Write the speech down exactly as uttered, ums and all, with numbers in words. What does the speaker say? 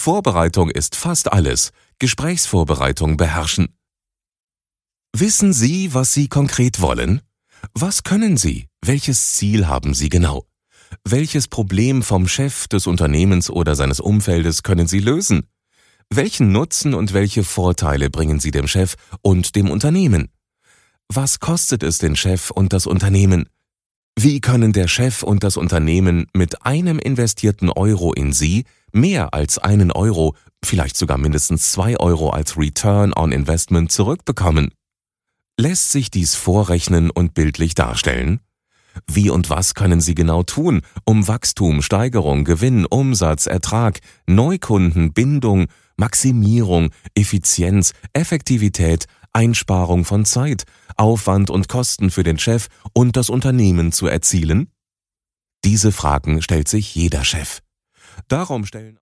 Vorbereitung ist fast alles. Gesprächsvorbereitung beherrschen. Wissen Sie, was Sie konkret wollen? Was können Sie? Welches Ziel haben Sie genau? Welches Problem vom Chef des Unternehmens oder seines Umfeldes können Sie lösen? Welchen Nutzen und welche Vorteile bringen Sie dem Chef und dem Unternehmen? Was kostet es den Chef und das Unternehmen? Wie können der Chef und das Unternehmen mit einem investierten Euro in Sie mehr als einen Euro, vielleicht sogar mindestens zwei Euro als Return on Investment zurückbekommen? Lässt sich dies vorrechnen und bildlich darstellen? Wie und was können Sie genau tun, um Wachstum, Steigerung, Gewinn, Umsatz, Ertrag, Neukunden, Bindung, Maximierung, Effizienz, Effektivität, Einsparung von Zeit, Aufwand und Kosten für den Chef und das Unternehmen zu erzielen? Diese Fragen stellt sich jeder Chef. Darum stellen